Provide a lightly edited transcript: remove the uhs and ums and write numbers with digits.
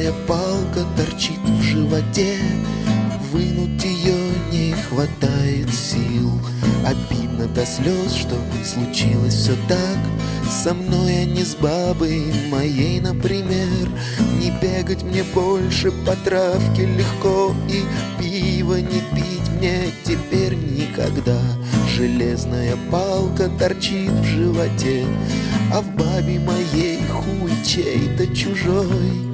Железная палка торчит в животе, вынуть ее не хватает сил. Обидно до слез, что случилось все так со мной, а не с бабой моей, например. Не бегать мне больше по травке легко, и пиво не пить мне теперь никогда. Железная палка торчит в животе, а в бабе моей хуй чей-то чужой.